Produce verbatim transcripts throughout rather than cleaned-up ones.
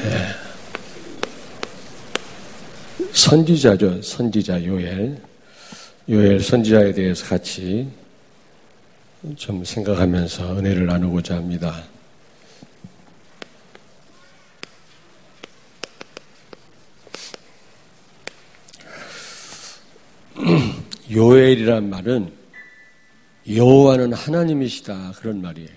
선지자죠. 선지자 요엘. 요엘 선지자에 대해서 같이 좀 생각하면서 은혜를 나누고자 합니다. 요엘이란 말은 여호와는 하나님이시다, 그런 말이에요.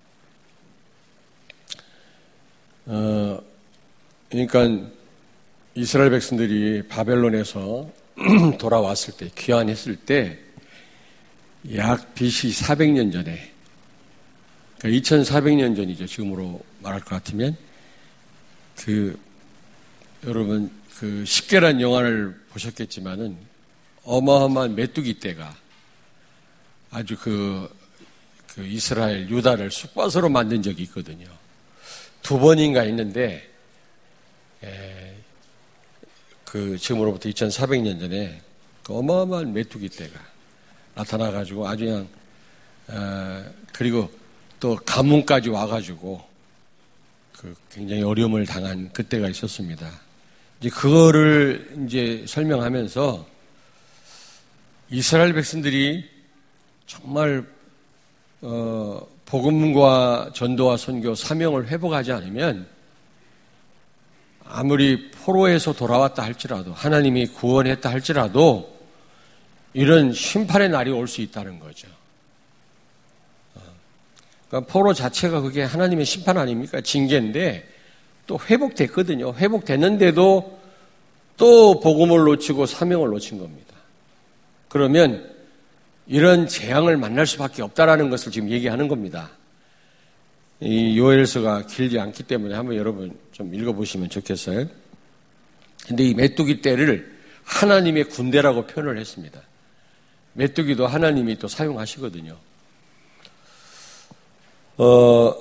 어, 그러니까 이스라엘 백성들이 바벨론에서 돌아왔을 때, 귀환했을 때 약 비씨 사백 년 전에, 그러니까 이천사백 년 전이죠. 지금으로 말할 것 같으면. 그 여러분 그 십계란 영화를 보셨겠지만은 어마어마한 메뚜기 떼가 아주 그, 그 이스라엘 유다를 쑥밭으로 만든 적이 있거든요. 두 번인가 있는데, 에, 그 지금으로부터 이천사백 년 전에 그 어마어마한 메뚜기 떼가 나타나가지고 아주 그냥, 어, 그리고 또 가뭄까지 와가지고 그 굉장히 어려움을 당한 그때가 있었습니다. 이제 그거를 이제 설명하면서 이스라엘 백성들이 정말 어, 복음과 전도와 선교 사명을 회복하지 않으면 아무리 포로에서 돌아왔다 할지라도, 하나님이 구원했다 할지라도 이런 심판의 날이 올 수 있다는 거죠. 그러니까 포로 자체가 그게 하나님의 심판 아닙니까? 징계인데 또 회복됐거든요. 회복됐는데도 또 복음을 놓치고 사명을 놓친 겁니다. 그러면 이런 재앙을 만날 수밖에 없다라는 것을 지금 얘기하는 겁니다. 이 요엘서가 길지 않기 때문에 한번 여러분 좀 읽어보시면 좋겠어요. 근데 이 메뚜기 떼를 하나님의 군대라고 표현을 했습니다. 메뚜기도 하나님이 또 사용하시거든요. 어,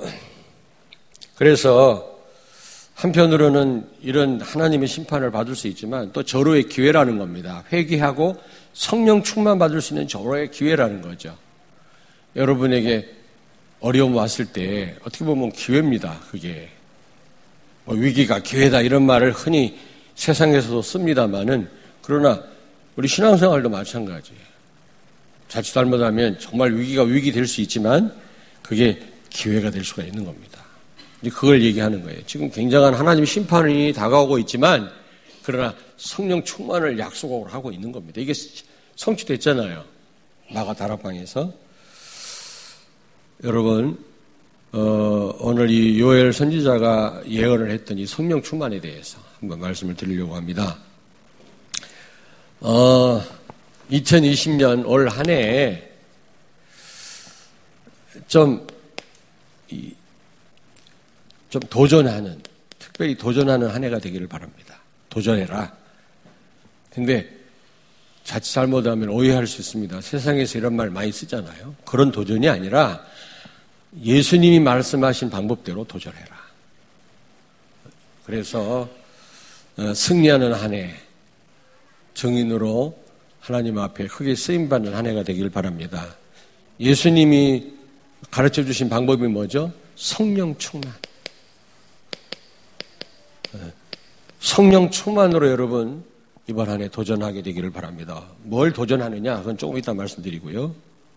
그래서 한편으로는 이런 하나님의 심판을 받을 수 있지만 또 절호의 기회라는 겁니다. 회개하고 성령 충만 받을 수 있는 절호의 기회라는 거죠. 여러분에게 어려움 왔을 때 어떻게 보면 기회입니다. 그게 뭐 위기가 기회다 이런 말을 흔히 세상에서도 씁니다만은, 그러나 우리 신앙생활도 마찬가지예요. 자칫 잘못하면 정말 위기가 위기 될 수 있지만 그게 기회가 될 수가 있는 겁니다. 이제 그걸 얘기하는 거예요. 지금 굉장한 하나님의 심판이 다가오고 있지만 그러나 성령 충만을 약속으로 하고 있는 겁니다. 이게 성취됐잖아요. 마가 다락방에서. 여러분, 어, 오늘 이 요엘 선지자가 예언을 했던 이 성령 충만에 대해서 한번 말씀을 드리려고 합니다. 어, 이천이십 년 올 한 해에 좀, 이, 좀 도전하는, 특별히 도전하는 한 해가 되기를 바랍니다. 도전해라. 근데 자칫 잘못하면 오해할 수 있습니다. 세상에서 이런 말 많이 쓰잖아요. 그런 도전이 아니라 예수님이 말씀하신 방법대로 도전해라. 그래서 승리하는 한 해, 증인으로 하나님 앞에 크게 쓰임받는 한 해가 되길 바랍니다. 예수님이 가르쳐 주신 방법이 뭐죠? 성령 충만. 성령 충만으로 여러분 이번 한 해 도전하게 되기를 바랍니다. 뭘 도전하느냐? 그건 조금 이따 말씀드리고요.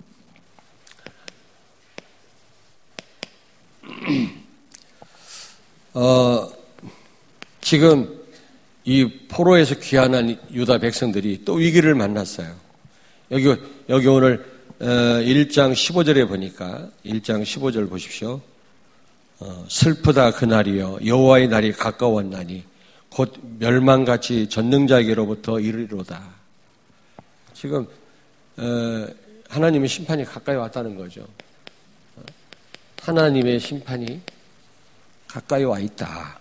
어, 지금 이 포로에서 귀환한 유다 백성들이 또 위기를 만났어요. 여기, 여기 오늘 일 장 십오 절에 보니까 일 장 십오 절 보십시오. 어, 슬프다 그날이여 여호와의 날이 가까웠나니 곧 멸망같이 전능자에게로부터 이르리로다. 지금 어, 하나님의 심판이 가까이 왔다는 거죠. 하나님의 심판이 가까이 와 있다.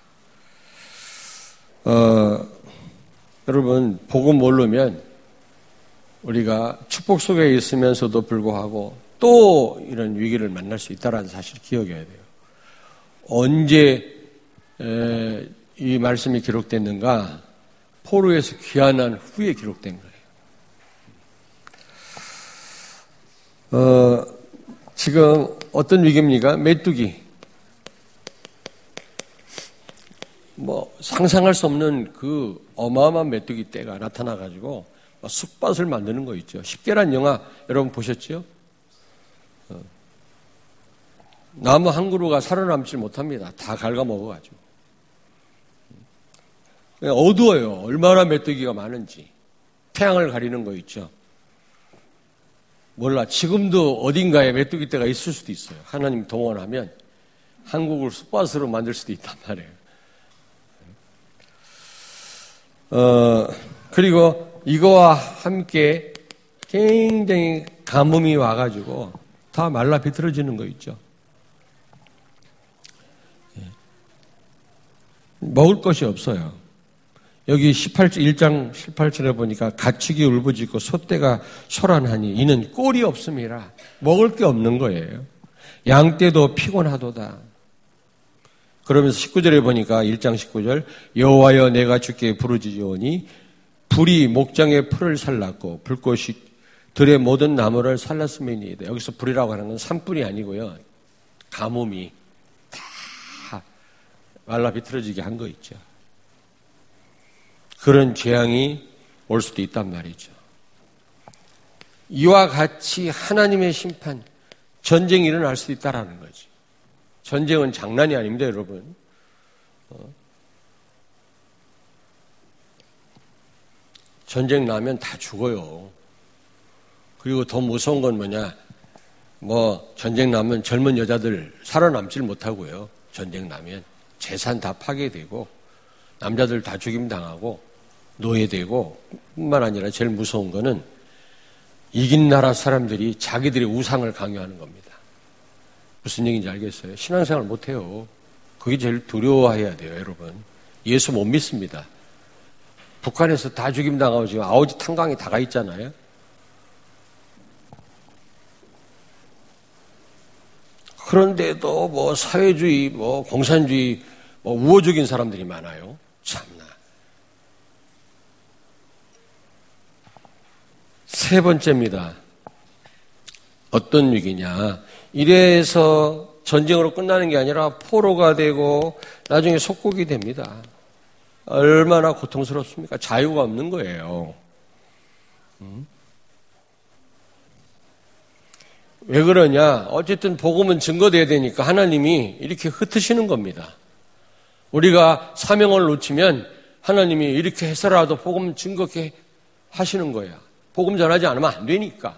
어, 여러분, 복음 모르면 우리가 축복 속에 있으면서도 불구하고 또 이런 위기를 만날 수 있다는 사실을 기억해야 돼요. 언제 에, 이 말씀이 기록됐는가? 포로에서 귀환한 후에 기록된 거예요. 어, 지금 어떤 위기입니까? 메뚜기. 뭐 상상할 수 없는 그 어마어마한 메뚜기 떼가 나타나가지고 쑥밭을 만드는 거 있죠. 십계란 영화 여러분 보셨죠? 나무 한 그루가 살아남지 못합니다. 다 갉아먹어가지고. 어두워요. 얼마나 메뚜기가 많은지. 태양을 가리는 거 있죠. 몰라. 지금도 어딘가에 메뚜기 떼가 있을 수도 있어요. 하나님 동원하면 한국을 쑥밭으로 만들 수도 있단 말이에요. 어, 그리고 이거와 함께 굉장히 가뭄이 와가지고 다 말라 비틀어지는 거 있죠. 먹을 것이 없어요. 여기 십팔 절, 일 장 십팔 절에 보니까 가축이 울부짖고 소떼가 소란하니 이는 꼴이 없음이라. 먹을 게 없는 거예요. 양떼도 피곤하도다. 그러면서 십구 절에 보니까 일 장 십구 절 여호와여 내가 주께 부르짖으오니 불이 목장의 풀을 살랐고 불꽃이 들의 모든 나무를 살랐음이니이다. 여기서 불이라고 하는 건 산불이 아니고요. 가뭄이 다 말라 비틀어지게 한 거 있죠. 그런 재앙이 올 수도 있단 말이죠. 이와 같이 하나님의 심판, 전쟁이 일어날 수도 있다라는 거지. 전쟁은 장난이 아닙니다, 여러분. 어. 전쟁 나면 다 죽어요. 그리고 더 무서운 건 뭐냐? 뭐 전쟁 나면 젊은 여자들 살아남질 못하고요. 전쟁 나면 재산 다 파괴되고 남자들 다 죽임 당하고 노예되고 뿐만 아니라 제일 무서운 거는 이긴 나라 사람들이 자기들의 우상을 강요하는 겁니다. 무슨 얘기인지 알겠어요? 신앙생활 못해요. 그게 제일 두려워해야 돼요, 여러분. 예수 못 믿습니다. 북한에서 다 죽임 당하고 지금 아오지 탄광이 다 가 있잖아요. 그런데도 뭐 사회주의, 뭐 공산주의, 뭐 우호적인 사람들이 많아요. 참나. 세 번째입니다. 어떤 위기냐. 이래서 전쟁으로 끝나는 게 아니라 포로가 되고 나중에 속국이 됩니다. 얼마나 고통스럽습니까? 자유가 없는 거예요. 음? 왜 그러냐? 어쨌든 복음은 증거돼야 되니까 하나님이 이렇게 흩으시는 겁니다. 우리가 사명을 놓치면 하나님이 이렇게 해서라도 복음 증거케 하시는 거야. 복음 전하지 않으면 안 되니까.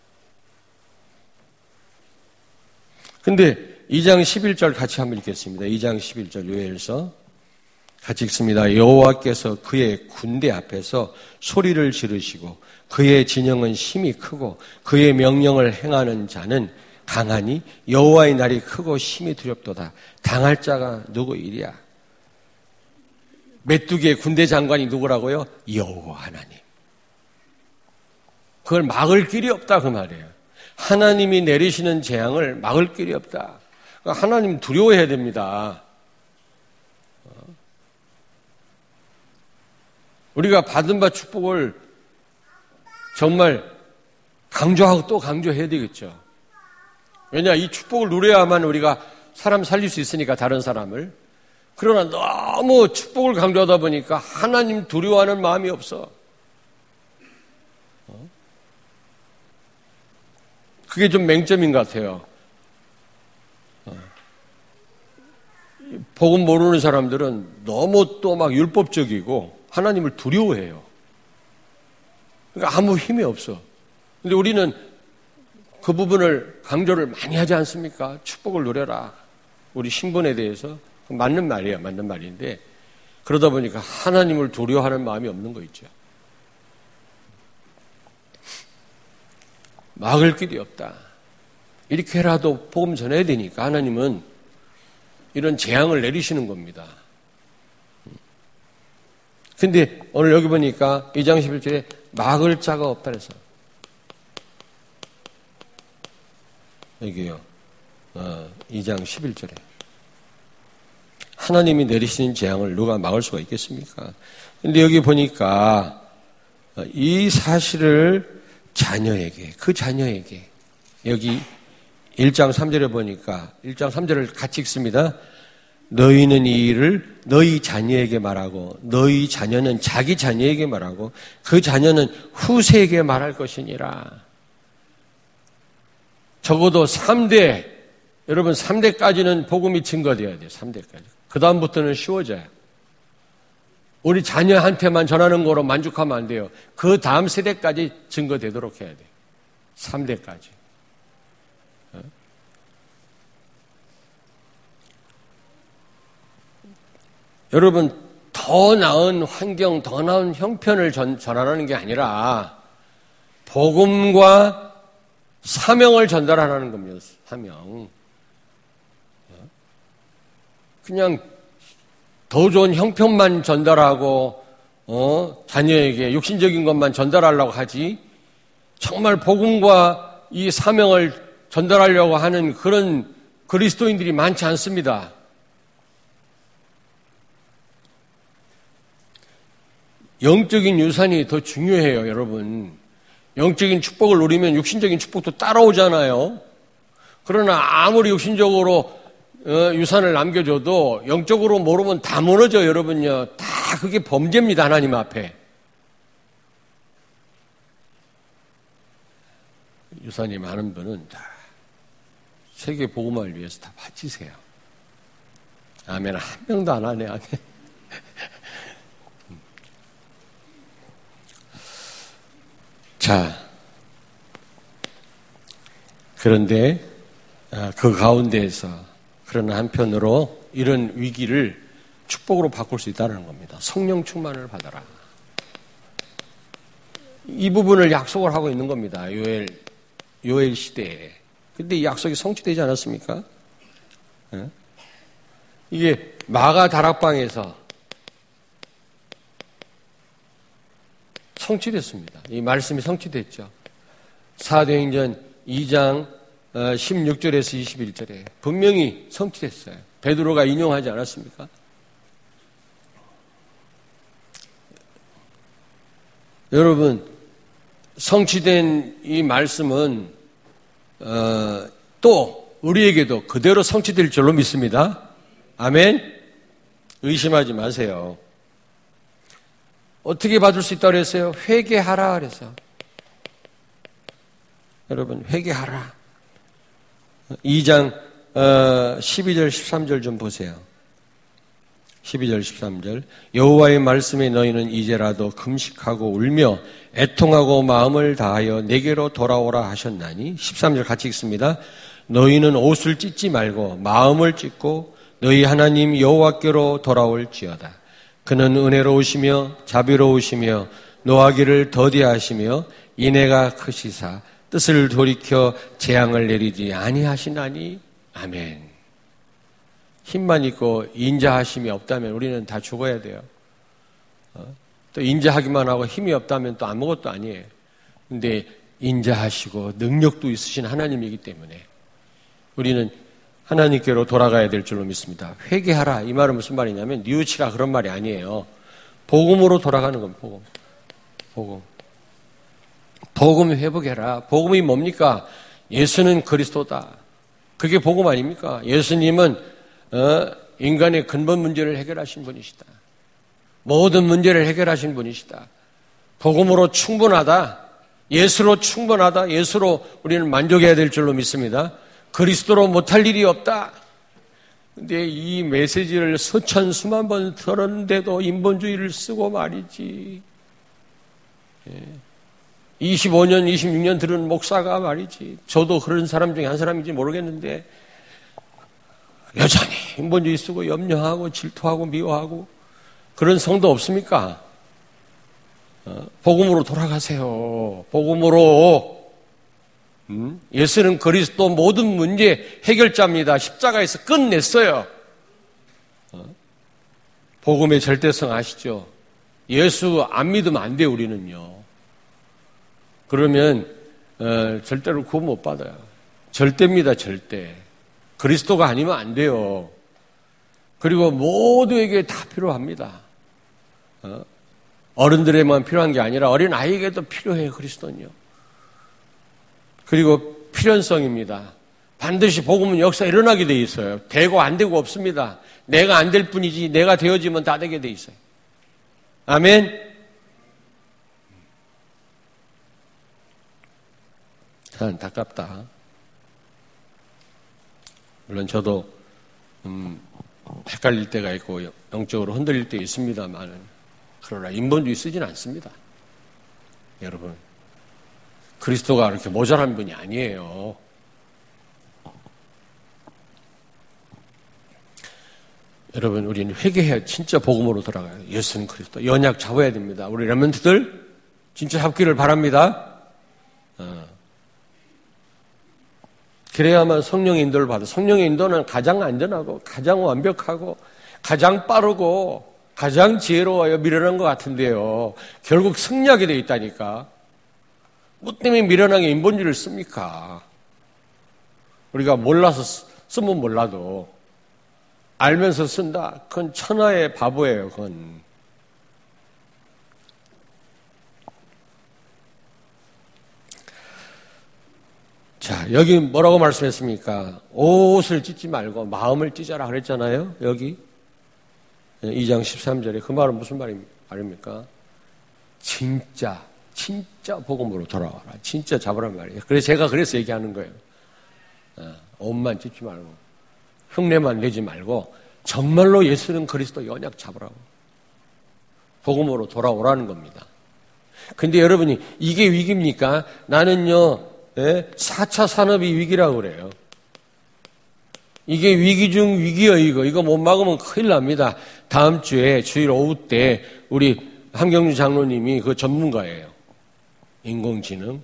근데 이 장 십일 절 같이 한번 읽겠습니다. 이 장 십일 절 요엘서 같이 읽습니다. 여호와께서 그의 군대 앞에서 소리를 지르시고 그의 진영은 힘이 크고 그의 명령을 행하는 자는 강하니 여호와의 날이 크고 힘이 두렵도다. 당할 자가 누구이랴? 메뚜기의 군대 장관이 누구라고요? 여호와 하나님. 그걸 막을 길이 없다 그 말이에요. 하나님이 내리시는 재앙을 막을 길이 없다. 그러니까 하나님 두려워해야 됩니다. 우리가 받은 바 축복을 정말 강조하고 또 강조해야 되겠죠. 왜냐, 이 축복을 누려야만 우리가 사람 살릴 수 있으니까, 다른 사람을. 그러나 너무 축복을 강조하다 보니까 하나님 두려워하는 마음이 없어. 그게 좀 맹점인 것 같아요. 복음 모르는 사람들은 너무 또 막 율법적이고 하나님을 두려워해요. 그러니까 아무 힘이 없어. 근데 우리는 그 부분을 강조를 많이 하지 않습니까? 축복을 누려라. 우리 신분에 대해서. 맞는 말이에요. 맞는 말인데 그러다 보니까 하나님을 두려워하는 마음이 없는 거 있죠. 막을 길이 없다. 이렇게 해라도 복음 전해야 되니까 하나님은 이런 재앙을 내리시는 겁니다. 근데 오늘 여기 보니까 이 장 십일 절에 막을 자가 없다 그래서 여기요. 어, 이 장 십일 절에 하나님이 내리시는 재앙을 누가 막을 수가 있겠습니까? 근데 여기 보니까 이 사실을 자녀에게, 그 자녀에게 여기 일 장 삼 절에 보니까 일 장 삼 절을 같이 읽습니다. 너희는 이 일을 너희 자녀에게 말하고 너희 자녀는 자기 자녀에게 말하고 그 자녀는 후세에게 말할 것이니라. 적어도 삼 대, 여러분 삼 대까지는 복음이 증거되어야 돼요. 삼 대까지. 그 다음부터는 쉬워져요. 우리 자녀한테만 전하는 거로 만족하면 안 돼요. 그 다음 세대까지 증거되도록 해야 돼요. 삼 대까지. 여러분, 더 나은 환경, 더 나은 형편을 전, 전하라는 게 아니라 복음과 사명을 전달하라는 겁니다. 사명. 그냥 더 좋은 형편만 전달하고 어, 자녀에게 육신적인 것만 전달하려고 하지 정말 복음과 이 사명을 전달하려고 하는 그런 그리스도인들이 많지 않습니다. 영적인 유산이 더 중요해요, 여러분. 영적인 축복을 누리면 육신적인 축복도 따라오잖아요. 그러나 아무리 육신적으로 유산을 남겨줘도 영적으로 모르면 다 무너져요, 여러분요. 다 그게 범죄입니다, 하나님 앞에. 유산이 많은 분은 다 세계 복음화를 위해서 다 바치세요. 아멘. 한 명도 안 하네, 아멘. 자, 그런데 그 가운데에서 그러나 한편으로 이런 위기를 축복으로 바꿀 수 있다는 겁니다. 성령 충만을 받아라. 이 부분을 약속을 하고 있는 겁니다. 요엘, 요엘 시대에. 근데 이 약속이 성취되지 않았습니까? 이게 마가 다락방에서 성취됐습니다. 이 말씀이 성취됐죠. 사도행전 이 장 십육 절에서 이십일 절에 분명히 성취됐어요. 베드로가 인용하지 않았습니까? 여러분, 성취된 이 말씀은 어, 또 우리에게도 그대로 성취될 줄로 믿습니다. 아멘. 의심하지 마세요. 어떻게 받을 수 있다고 그랬어요? 회개하라 그래서. 여러분, 회개하라. 이 장 십이 절 십삼 절 좀 보세요. 십이 절 십삼 절. 여호와의 말씀에 너희는 이제라도 금식하고 울며 애통하고 마음을 다하여 내게로 돌아오라 하셨나니. 십삼 절 같이 읽습니다. 너희는 옷을 찢지 말고 마음을 찢고 너희 하나님 여호와께로 돌아올지어다. 그는 은혜로우시며 자비로우시며 노하기를 더디하시며 인애가 크시사 뜻을 돌이켜 재앙을 내리지 아니하시나니. 아멘. 힘만 있고 인자하심이 없다면 우리는 다 죽어야 돼요. 어? 또 인자하기만 하고 힘이 없다면 또 아무것도 아니에요. 근데 인자하시고 능력도 있으신 하나님이기 때문에 우리는 하나님께로 돌아가야 될 줄로 믿습니다. 회개하라. 이 말은 무슨 말이냐면 뉘우치라 그런 말이 아니에요. 복음으로 돌아가는 겁니다. 복음. 복음. 복음 회복해라. 복음이 뭡니까? 예수는 그리스도다. 그게 복음 아닙니까? 예수님은 어, 인간의 근본 문제를 해결하신 분이시다. 모든 문제를 해결하신 분이시다. 복음으로 충분하다. 예수로 충분하다. 예수로 우리는 만족해야 될 줄로 믿습니다. 그리스도로 못할 일이 없다. 근데 이 메시지를 수천 수만 번 들었는데도 인본주의를 쓰고 말이지. 이십오 년, 이십육 년 들은 목사가 말이지. 저도 그런 사람 중에 한 사람인지 모르겠는데 여전히 인본주의 쓰고 염려하고 질투하고 미워하고 그런 성도 없습니까? 복음으로 돌아가세요. 복음으로. 음? 예수는 그리스도 모든 문제 해결자입니다. 십자가에서 끝냈어요. 어? 복음의 절대성 아시죠? 예수 안 믿으면 안 돼요, 우리는요. 그러면 어, 절대로 구원 못 받아요. 절대입니다, 절대. 그리스도가 아니면 안 돼요. 그리고 모두에게 다 필요합니다. 어? 어른들에만 필요한 게 아니라 어린 아이에게도 필요해요, 그리스도는요. 그리고 필연성입니다. 반드시 복음은 역사 일어나게 돼 있어요. 되고 안 되고 없습니다. 내가 안 될 뿐이지 내가 되어지면 다 되게 돼 있어요. 아멘. 참 안타깝다. 물론 저도 음, 헷갈릴 때가 있고 영적으로 흔들릴 때 있습니다만 그러나 인본주의 쓰진 않습니다. 여러분, 그리스도가 그렇게 모자란 분이 아니에요. 여러분, 우리는 회개해야 진짜 복음으로 돌아가요. 예수는 그리스도. 연약 잡아야 됩니다. 우리 렘넌트들 진짜 잡기를 바랍니다. 어. 그래야만 성령의 인도를 받아. 성령의 인도는 가장 안전하고 가장 완벽하고 가장 빠르고 가장 지혜로워요. 미련한 것 같은데요. 결국 승리하게 되어 있다니까. 뭐 때문에 미련하게 인본주의를 씁니까? 우리가 몰라서 쓰면 몰라도 알면서 쓴다. 그건 천하의 바보예요. 그건. 자, 여기 뭐라고 말씀했습니까? 옷을 찢지 말고 마음을 찢어라 그랬잖아요. 여기 이 장 십삼 절에 그 말은 무슨 말입니까? 진짜 진짜 복음으로 돌아와라. 진짜 잡으란 말이에요. 그래서 제가 그래서 얘기하는 거예요. 옷만 찢지 말고 흉내만 내지 말고 정말로 예수는 그리스도 연약 잡으라고. 복음으로 돌아오라는 겁니다. 근데 여러분이 이게 위기입니까? 나는요 사 차 산업이 위기라고 그래요. 이게 위기 중 위기예요. 이거 이거 못 막으면 큰일 납니다. 다음 주에 주일 오후 때 우리 한경주 장로님이 그 전문가예요. 인공지능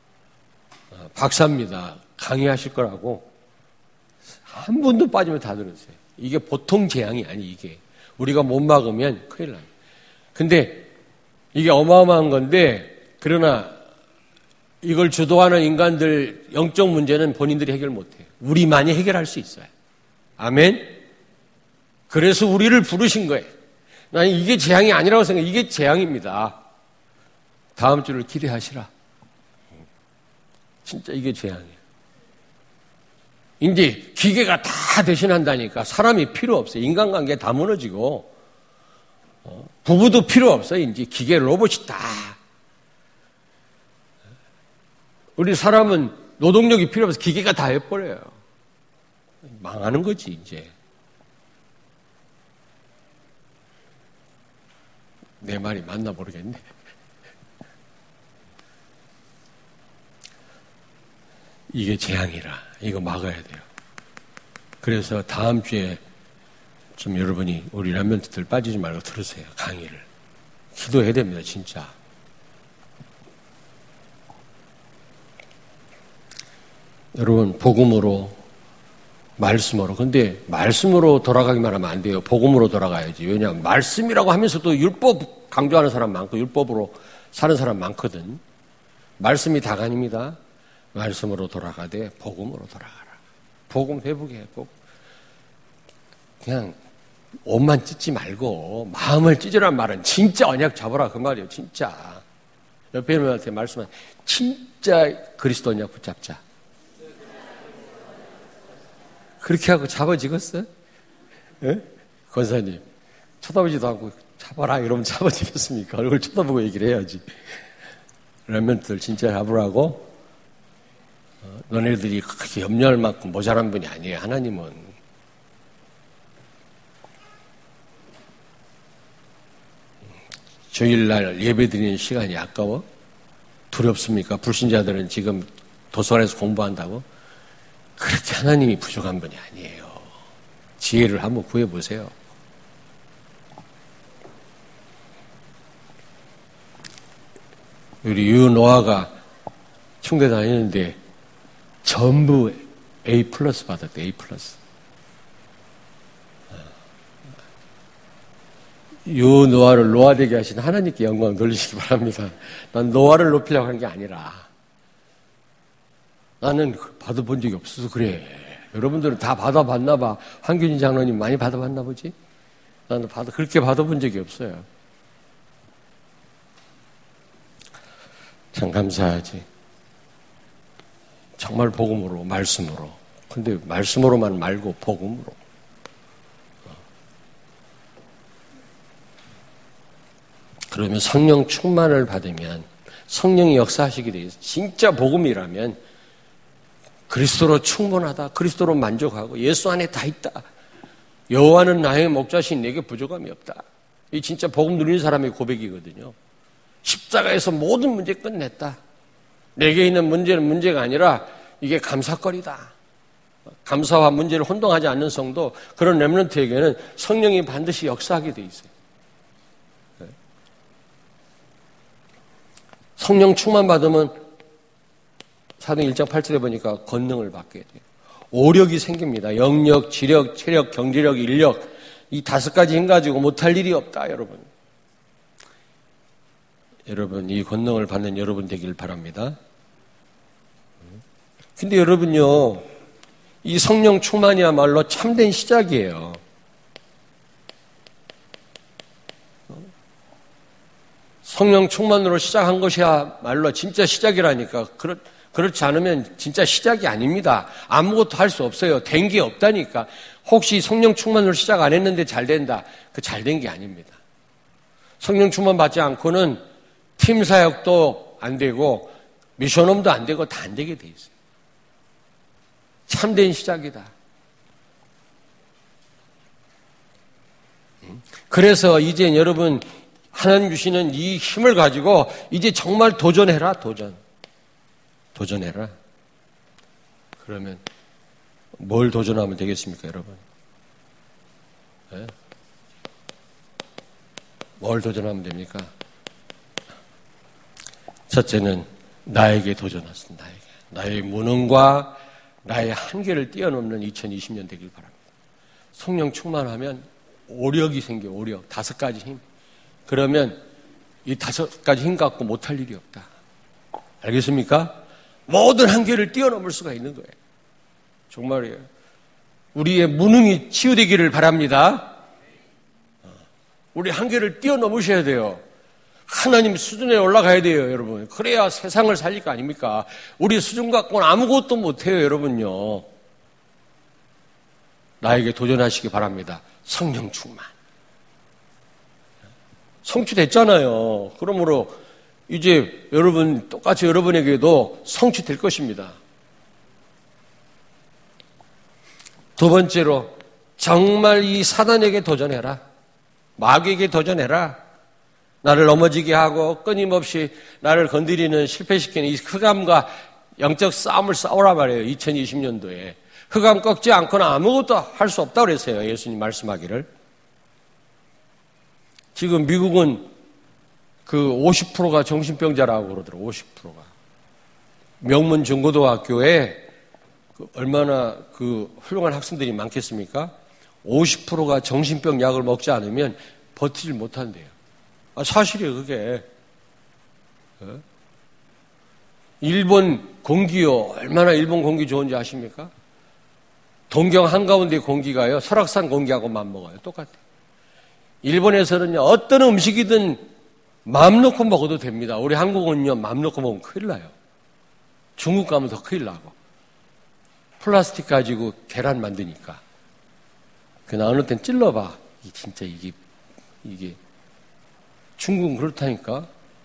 박사입니다. 강의하실 거라고 한 분도 빠지면 다 들었어요. 이게 보통 재앙이 아니 이게 우리가 못 막으면 큰일 납니다. 근데 이게 어마어마한 건데 그러나 이걸 주도하는 인간들 영적 문제는 본인들이 해결 못해요. 우리만이 해결할 수 있어요. 아멘. 그래서 우리를 부르신 거예요. 나는 이게 재앙이 아니라고 생각해요. 이게 재앙입니다. 다음 주를 기대하시라. 진짜 이게 재앙이에요. 이제 기계가 다 대신한다니까 사람이 필요 없어요. 인간관계 다 무너지고 부부도 필요 없어요. 이제 기계 로봇이 다. 우리 사람은 노동력이 필요 없어서 기계가 다 해버려요. 망하는 거지 이제. 내 말이 맞나 모르겠네. 이게 재앙이라 이거 막아야 돼요. 그래서 다음 주에 좀 여러분이 우리 렘넌트들 빠지지 말고 들으세요. 강의를. 기도해야 됩니다. 진짜. 여러분 복음으로 말씀으로. 근데 말씀으로 돌아가기만 하면 안 돼요. 복음으로 돌아가야지. 왜냐하면 말씀이라고 하면서도 율법 강조하는 사람 많고 율법으로 사는 사람 많거든. 말씀이 다가 아닙니다. 말씀으로 돌아가되 복음으로 돌아가라. 복음 회복해. 꼭 그냥 옷만 찢지 말고 마음을 찢으란 말은 진짜 언약 잡아라 그 말이에요. 진짜. 옆에 있는 분한테 말씀한 진짜 그리스도 언약 붙잡자. 그렇게 하고 잡아지겠어요? 예? 권사님 쳐다보지도 않고 잡아라 이러면 잡아지겠습니까? 얼굴 쳐다보고 얘기를 해야지. 렘넌트들 진짜 잡으라고. 어, 너네들이 그렇게 염려할 만큼 모자란 분이 아니에요. 하나님은. 주일날 예배드리는 시간이 아까워? 두렵습니까? 불신자들은 지금 도서관에서 공부한다고? 그렇게 하나님이 부족한 분이 아니에요. 지혜를 한번 구해보세요. 우리 유노아가 충대 다니는데 전부 A 플러스 받았대. A 플러스. 유노아를 노아되게 하신 하나님께 영광 돌리시기 바랍니다. 난 노아를 높이려고 한 게 아니라 나는 받아본 적이 없어서 그래. 여러분들은 다 받아봤나 봐. 한균희 장로님 많이 받아봤나 보지? 나는 받아, 그렇게 받아본 적이 없어요. 참 감사하지. 정말 복음으로, 말씀으로. 근데 말씀으로만 말고 복음으로. 그러면 성령 충만을 받으면 성령이 역사하시게 돼요. 진짜 복음이라면 그리스도로 충분하다. 그리스도로 만족하고 예수 안에 다 있다. 여호와는 나의 목자신 내게 부족함이 없다. 이 진짜 복음 누리는 사람의 고백이거든요. 십자가에서 모든 문제 끝냈다. 내게 있는 문제는 문제가 아니라 이게 감사거리다. 감사와 문제를 혼동하지 않는 성도, 그런 렘넌트에게는 성령이 반드시 역사하게 돼 있어요. 성령 충만 받으면 사도행 일 장 팔 절에 보니까 권능을 받게 돼요. 오력이 생깁니다. 영력, 지력, 체력, 경제력, 인력, 이 다섯 가지 힘 가지고 못할 일이 없다, 여러분. 여러분, 이 권능을 받는 여러분 되길 바랍니다. 근데 여러분요, 이 성령 충만이야말로 참된 시작이에요. 성령 충만으로 시작한 것이야말로 진짜 시작이라니까. 그렇, 그렇지 않으면 진짜 시작이 아닙니다. 아무것도 할 수 없어요. 된 게 없다니까. 혹시 성령 충만으로 시작 안 했는데 잘 된다. 그 잘 된 게 아닙니다. 성령 충만 받지 않고는 팀 사역도 안 되고 미션홈도 안 되고 다 안 되게 돼 있어요. 참된 시작이다. 그래서 이제 여러분 하나님 주시는 이 힘을 가지고 이제 정말 도전해라, 도전. 도전해라. 그러면 뭘 도전하면 되겠습니까, 여러분? 네? 뭘 도전하면 됩니까? 첫째는 나에게 도전하십니다. 나에게. 나의 무능과 나의 한계를 뛰어넘는 이천이십 년 되길 바랍니다. 성령 충만하면 오력이 생겨, 오력. 다섯 가지 힘. 그러면 이 다섯 가지 힘 갖고 못할 일이 없다. 알겠습니까? 모든 한계를 뛰어넘을 수가 있는 거예요. 정말이에요. 우리의 무능이 치유되기를 바랍니다. 우리 한계를 뛰어넘으셔야 돼요. 하나님 수준에 올라가야 돼요, 여러분. 그래야 세상을 살릴 거 아닙니까? 우리 수준 갖고는 아무것도 못해요, 여러분요. 나에게 도전하시기 바랍니다. 성령 충만. 성취됐잖아요. 그러므로 이제 여러분, 똑같이 여러분에게도 성취될 것입니다. 두 번째로, 정말 이 사단에게 도전해라. 마귀에게 도전해라. 나를 넘어지게 하고 끊임없이 나를 건드리는, 실패시키는 이 흑암과 영적 싸움을 싸우라 말이에요. 이천이십 년도에. 흑암 꺾지 않고는 아무것도 할 수 없다고 그랬어요. 예수님 말씀하기를. 지금 미국은 그 오십 퍼센트가 정신병자라고 그러더라고요. 오십 퍼센트가. 명문 중고등학교에 그 얼마나 그 훌륭한 학생들이 많겠습니까? 오십 퍼센트가 정신병 약을 먹지 않으면 버티질 못한대요. 아, 사실이에요, 그게. 어? 일본 공기요. 얼마나 일본 공기 좋은지 아십니까? 동경 한가운데 공기가요, 설악산 공기하고 맞먹어요. 똑같아요. 일본에서는요, 어떤 음식이든 마음 놓고 먹어도 됩니다. 우리 한국은요, 마음 놓고 먹으면 큰일 나요. 중국 가면 더 큰일 나고. 플라스틱 가지고 계란 만드니까. 그나 어느 땐 찔러봐. 이 진짜 이게, 이게. 중국은 그렇다니까.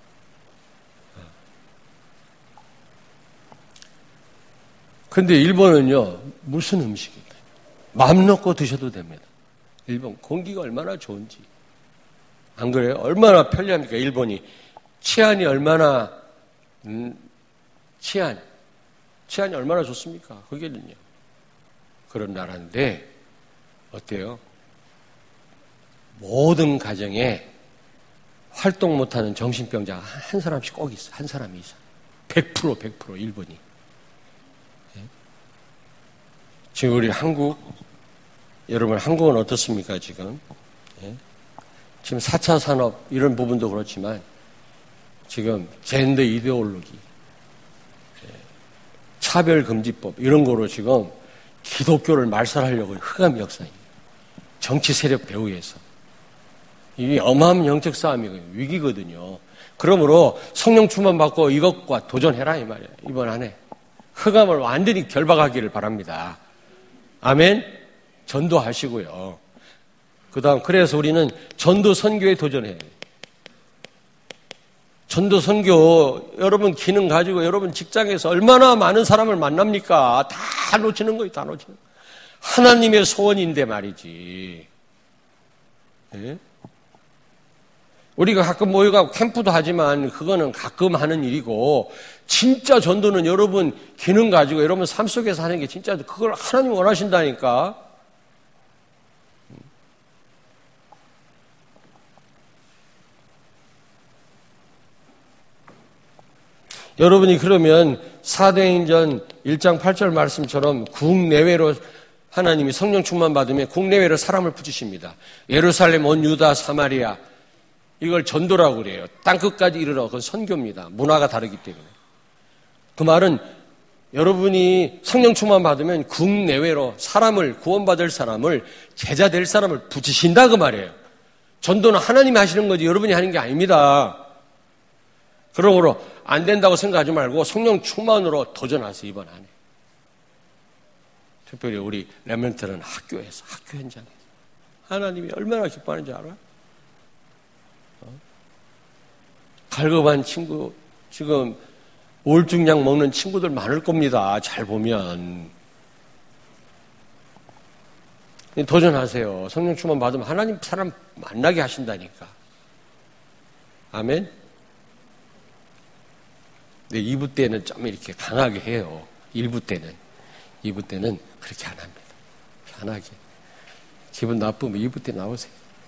근데 일본은요, 무슨 음식이든 마음 놓고 드셔도 됩니다. 일본 공기가 얼마나 좋은지. 안 그래요? 얼마나 편리합니까, 일본이. 치안이 얼마나, 음, 치안. 치안이 얼마나 좋습니까? 거기는요. 그런 나라인데, 어때요? 모든 가정에 활동 못하는 정신병자가 한 사람씩 꼭 있어. 한 사람이 있어. 백 퍼센트, 백 퍼센트 일본이. 지금 우리 한국, 여러분 한국은 어떻습니까, 지금? 예? 지금 사 차 산업 이런 부분도 그렇지만 지금 젠더 이데올로기, 예, 차별금지법 이런 거로 지금 기독교를 말살하려고 흑암 역사입니다. 정치 세력 배후에서. 이게 어마어마한 영적 싸움이거든요. 위기거든요. 그러므로 성령 충만 받고 이것과 도전해라 이 말이에요. 이번 한 해. 흑암을 완전히 결박하기를 바랍니다. 아멘. 전도하시고요. 그 다음, 그래서 우리는 전도 선교에 도전해야 돼요. 전도 선교 여러분 기능 가지고 여러분 직장에서 얼마나 많은 사람을 만납니까? 다 놓치는 거예요. 다 놓치는 거예요. 하나님의 소원인데 말이지. 예? 우리가 가끔 모여가고 캠프도 하지만 그거는 가끔 하는 일이고 진짜 전도는 여러분 기능 가지고 여러분 삶 속에서 하는 게 진짜 그걸 하나님 원하신다니까. 여러분이 그러면 사도행전 일 장 팔 절 말씀처럼 국내외로 하나님이 성령 충만 받으면 국내외로 사람을 붙이십니다. 예루살렘, 온 유다, 사마리아 이걸 전도라고 그래요. 땅끝까지 이르러 그건 선교입니다. 문화가 다르기 때문에. 그 말은 여러분이 성령 충만 받으면 국내외로 사람을 구원받을 사람을 제자 될 사람을 붙이신다 그 말이에요. 전도는 하나님이 하시는 거지 여러분이 하는 게 아닙니다. 그러므로 안 된다고 생각하지 말고 성령 충만으로 도전하세요. 이번 한 해. 특별히 우리 렘넌트는 학교에서 학교 현장에서 하나님이 얼마나 기뻐하는지 알아요? 어? 갈급한 친구 지금 우울증약 먹는 친구들 많을 겁니다. 잘 보면 도전하세요. 성령 충만 받으면 하나님 사람 만나게 하신다니까. 아멘. 네, 이 부 때는 좀 이렇게 강하게 해요. 일 부 때는. 이 부 때는 그렇게 안 합니다. 편하게. 기분 나쁘면 이 부 때 나오세요.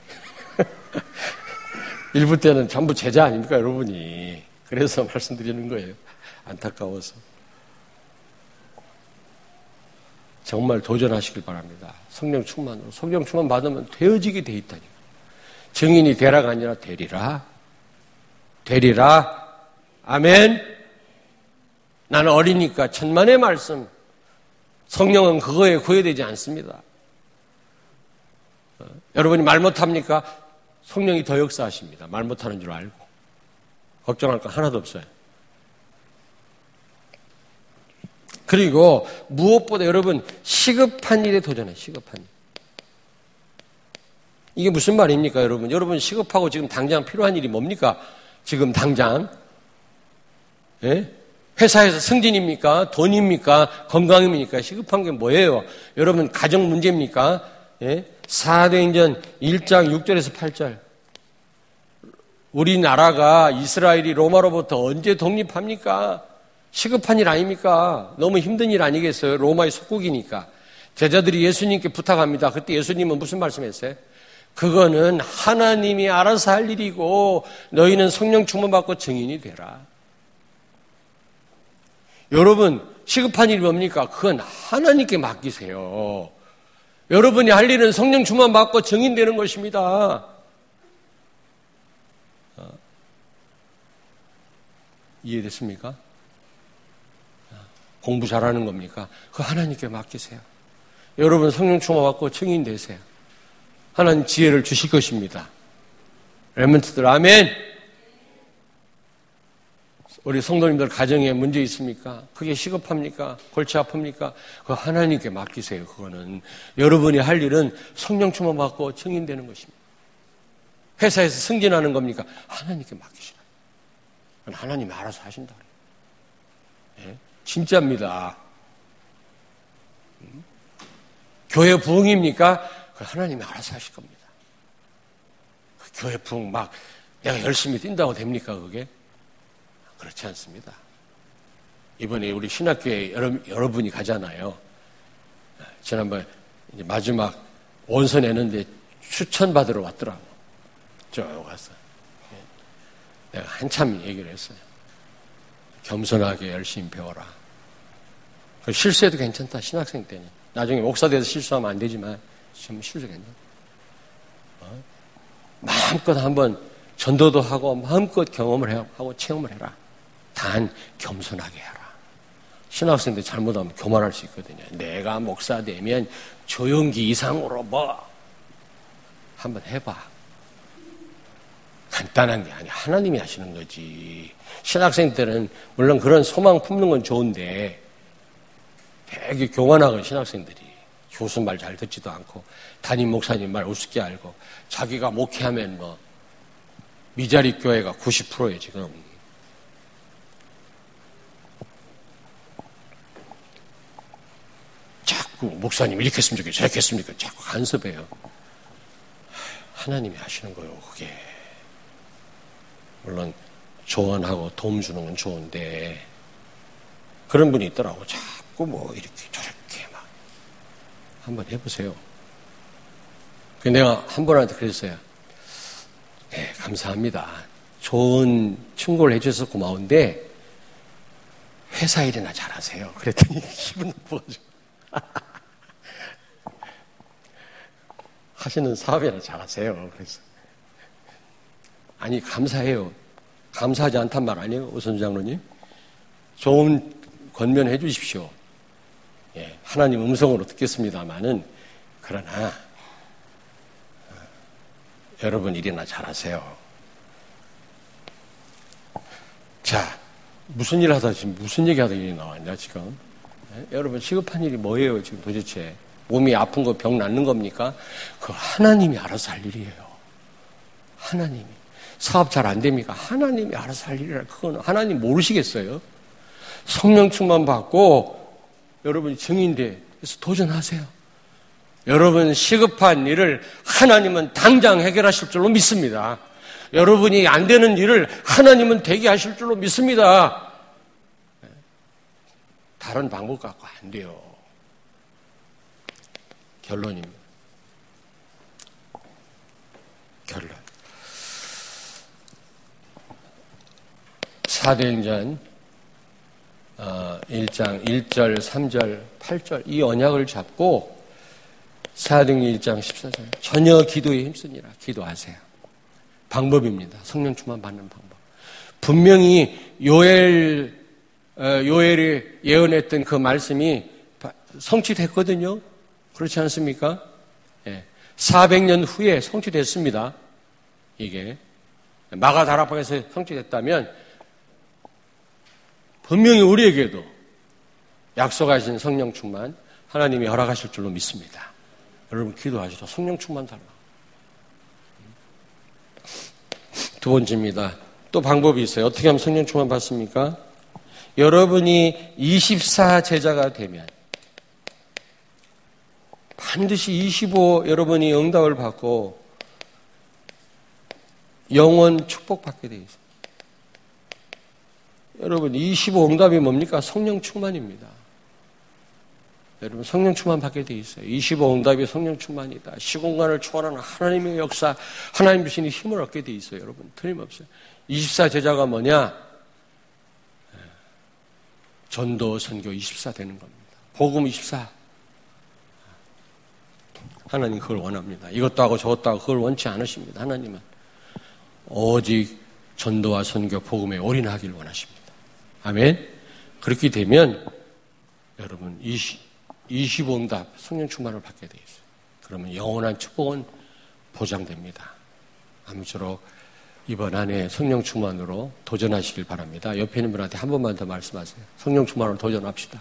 일 부 때는 전부 제자 아닙니까, 여러분이. 그래서 말씀드리는 거예요. 안타까워서. 정말 도전하시길 바랍니다. 성령 충만으로. 성령 충만 받으면 되어지게 돼 있다니까. 증인이 되라가 아니라 되리라. 되리라. 아멘. 나는 어리니까 천만의 말씀. 성령은 그거에 구애되지 않습니다. 어, 여러분이 말 못합니까? 성령이 더 역사하십니다. 말 못하는 줄 알고. 걱정할 거 하나도 없어요. 그리고 무엇보다 여러분 시급한 일에 도전해. 시급한 일. 이게 무슨 말입니까, 여러분? 여러분 시급하고 지금 당장 필요한 일이 뭡니까? 지금 당장. 예? 회사에서 승진입니까? 돈입니까? 건강입니까? 시급한 게 뭐예요? 여러분 가정 문제입니까? 예? 사도행전 일 장 육 절에서 팔 절. 우리나라가 이스라엘이 로마로부터 언제 독립합니까? 시급한 일 아닙니까? 너무 힘든 일 아니겠어요? 로마의 속국이니까. 제자들이 예수님께 부탁합니다. 그때 예수님은 무슨 말씀했어요? 그거는 하나님이 알아서 할 일이고 너희는 성령 충만받고 증인이 되라. 여러분 시급한 일이 뭡니까? 그건 하나님께 맡기세요. 여러분이 할 일은 성령 충만받고 증인되는 것입니다. 어. 이해됐습니까? 공부 잘하는 겁니까? 그거 하나님께 맡기세요. 여러분 성령 충만받고 증인되세요. 하나님 지혜를 주실 것입니다. 렘넌트들 아멘. 우리 성도님들 가정에 문제 있습니까? 그게 시급합니까? 골치 아픕니까? 그거 하나님께 맡기세요. 그거는 여러분이 할 일은 성령 충만 받고 증인되는 것입니다. 회사에서 승진하는 겁니까? 하나님께 맡기시라. 하나님이 알아서 하신다. 네? 진짜입니다. 음? 교회 부흥입니까? 그 하나님이 알아서 하실 겁니다. 그 교회 부흥 막 내가 열심히 뛴다고 됩니까? 그게? 그렇지 않습니다. 이번에 우리 신학교에 여러, 여러분이 가잖아요. 지난번에 이제 마지막 원서내는데 추천받으러 왔더라고. 저 가서. 내가 한참 얘기를 했어요. 겸손하게 열심히 배워라. 실수해도 괜찮다. 신학생 때는. 나중에 목사 돼서 실수하면 안 되지만 지금 실수 괜찮다. 어? 마음껏 한번 전도도 하고 마음껏 경험을 하고 체험을 해라. 단 겸손하게 해라. 신학생들 잘못하면 교만할 수 있거든요. 내가 목사 되면 조용기 이상으로 뭐 한번 해봐. 간단한 게 아니야. 하나님이 하시는 거지. 신학생 때는 물론 그런 소망 품는 건 좋은데 되게 교만하고 신학생들이 교수 말 잘 듣지도 않고 담임 목사님 말 우습게 알고 자기가 목회하면 뭐 미자립 교회가 구십 퍼센트예요 지금. 자꾸 목사님 이렇게 했으면 좋겠어, 저렇게 했으면 좋겠어. 자꾸 간섭해요. 하나님이 하시는 거예요, 그게. 물론 조언하고 도움 주는 건 좋은데 그런 분이 있더라고. 자꾸 뭐 이렇게 저렇게 막 한번 해보세요. 내가 한 분한테 그랬어요. 네, 감사합니다. 좋은 충고를 해주셔서 고마운데 회사 일이나 잘하세요. 그랬더니 기분 나빠가지고 하시는 사업이나 잘하세요. 그래서 아니 감사해요. 감사하지 않단 말 아니에요, 오선주 장로님? 좋은 권면해 주십시오. 예, 하나님 음성으로 듣겠습니다만은 그러나 어, 여러분 일이나 잘하세요. 자, 무슨 일 하다 지금 무슨 얘기하다 일이 나왔냐 지금? 예? 여러분 시급한 일이 뭐예요 지금 도대체? 몸이 아픈 거 병 낫는 겁니까? 그거 하나님이 알아서 할 일이에요. 하나님이. 사업 잘 안 됩니까? 하나님이 알아서 할 일이라. 그건 하나님 모르시겠어요? 성령 충만 받고 여러분이 증인돼. 그래서 도전하세요. 여러분 시급한 일을 하나님은 당장 해결하실 줄로 믿습니다. 여러분이 안 되는 일을 하나님은 되게 하실 줄로 믿습니다. 다른 방법 갖고 안 돼요. 결론입니다. 결론. 사도행전 일 장 일 절, 삼 절, 팔 절 이 언약을 잡고 사도행전 일 장 십사 절 전혀 기도에 힘쓰니라. 기도하세요. 방법입니다. 성령 충만 받는 방법. 분명히 요엘 요엘이 예언했던 그 말씀이 성취됐거든요. 그렇지 않습니까? 예. 사백 년 후에 성취됐습니다. 이게 마가다락방에서 성취됐다면 분명히 우리에게도 약속하신 성령 충만 하나님이 허락하실 줄로 믿습니다. 여러분 기도하시죠. 성령 충만 달라. 두 번째입니다. 또 방법이 있어요. 어떻게 하면 성령 충만 받습니까? 여러분이 이십사 제자가 되면 반드시 이십오 여러분이 응답을 받고 영원 축복받게 되어 있습니다. 여러분 이십오 응답이 뭡니까? 성령 충만입니다. 여러분 성령 충만 받게 되어 있어요. 이십오 응답이 성령 충만이다. 시공간을 초월하는 하나님의 역사, 하나님 주시는 힘을 얻게 되어 있어요. 여러분 틀림없어요. 이십사 제자가 뭐냐? 전도, 선교 이십사 되는 겁니다. 복음 이십사. 하나님 그걸 원합니다. 이것도 하고 저것도 하고 그걸 원치 않으십니다. 하나님은 오직 전도와 선교, 복음에 올인하기를 원하십니다. 아멘. 그렇게 되면 여러분 이십오 응답 성령 충만을 받게 되어 있어요. 그러면 영원한 축복은 보장됩니다. 아무쪼록 이번 한 해 성령 충만으로 도전하시길 바랍니다. 옆에 있는 분한테 한 번만 더 말씀하세요. 성령 충만으로 도전합시다.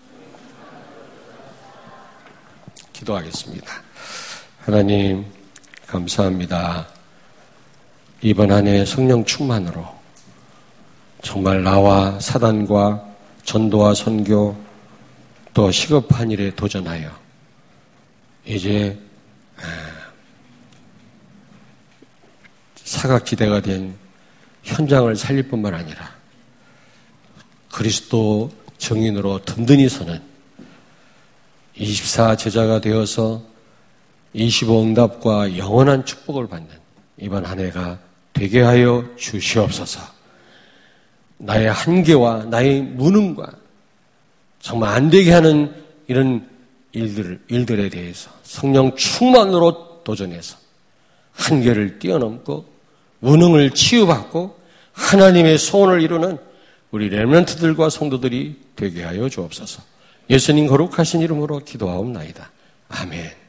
기도하겠습니다. 하나님 감사합니다. 이번 한 해 성령 충만으로 정말 나와 사단과 전도와 선교 또 시급한 일에 도전하여 이제 사각지대가 된 현장을 살릴 뿐만 아니라 그리스도 증인으로 든든히 서는 이십사 제자가 되어서 이십오 응답과 영원한 축복을 받는 이번 한 해가 되게 하여 주시옵소서. 나의 한계와 나의 무능과 정말 안 되게 하는 이런 일들, 일들에 대해서 성령 충만으로 도전해서 한계를 뛰어넘고 무능을 치유받고 하나님의 소원을 이루는 우리 렘넌트들과 성도들이 되게 하여 주옵소서. 예수님 거룩하신 이름으로 기도하옵나이다. 아멘.